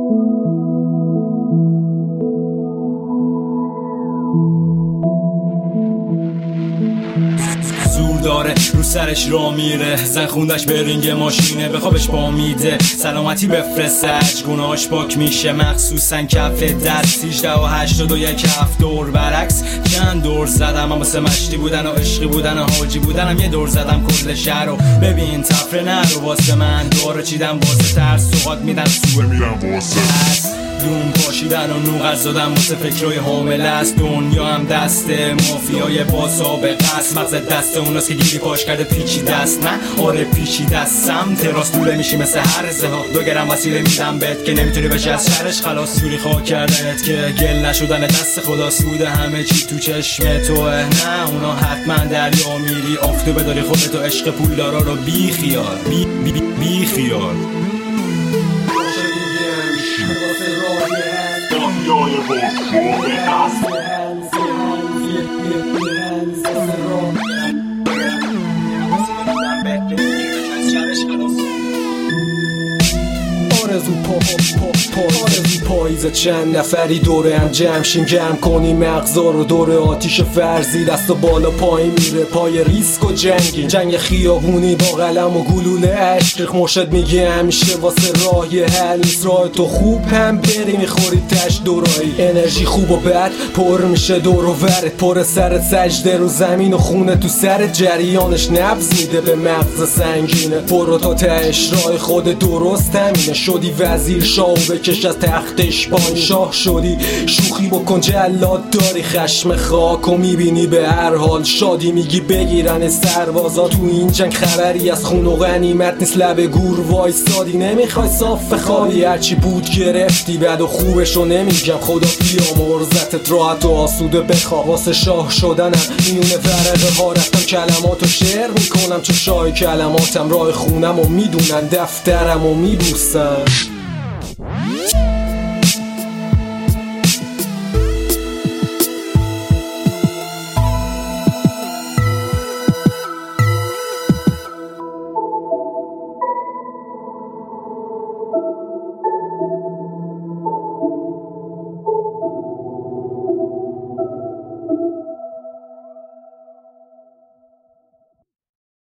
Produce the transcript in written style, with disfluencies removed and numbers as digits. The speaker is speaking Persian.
زور داره رو سرش را میره، زن خوندش به رینگ ماشینه، به خوابش با میده سلامتی بفرستش، گناهاش پاک میشه مخصوصا کف دست. 18 و 81 هفت دور برعکس چند دور زدم، من واسه مشتی بودن و عشقی بودن و حاجی بودنم یه دور زدم کل شهر رو. ببین تفره نرو واسه من، دور چیدم واسه ترس، سوقات میدن سوه میرم واسه دون پاشیدن و نوغ از دادن واسه فکرهای حامله است. دنیا هم دست مافیای با سابقه است، مغز دست اوناست که گیری پاش کرده پیچی دست. نه آره پیچی دستم تراس دوله میشی مثل هر زها، دو گرم وسیله میدم بهت که نمیتونی بشی از شرش خلاص. جوری خواه کردنت که گل نشدن دست خدا، سوده همه چی تو چشم توه. نه اونا حتما دریا میری آفتابه داری خودتو، عشق پول دارا رو بی خیال بی خیال. آرزو پاییز چند نفری دوره هم جمشین، گرم کنی مغزا رو دوره آتیش فرضی، دست و بالا پایین میره پای ریسک و جنگ خیابونی با قلم و گلوله عشق. مرشد میگه همیشه واسه راه حل نیست، راه تو خوب هم بری میخوری تش دورایی. انرژی خوب و بد پر میشه دور و ورت، پر سرت سجده رو زمین و خونه تو سر جریانش نبض میده به مغز سنگینه. برو تا تهش راه خود درست همینه، شدی وزیر شاه و بکش از تختش پایین، شاه شدی شوخی بکن جلاد داری خشم خاک و میبینی به هر حال شادی، میگی بگیرن سربازا تو این جنگ، خبری از خون و غنیمت نیست لب گور وایستادی، نمیخوای صاف خالی هرچی بود گرفتی بد و خوبشو نمیگم خدا بیامرزتت راحت و آسوده بخواه. واسه شاه شدنم میونه ورقه ها رفتم کلماتو شعر میکنم، چون شاه کلماتم راه خونم و میدونن دفترم و میبوسن.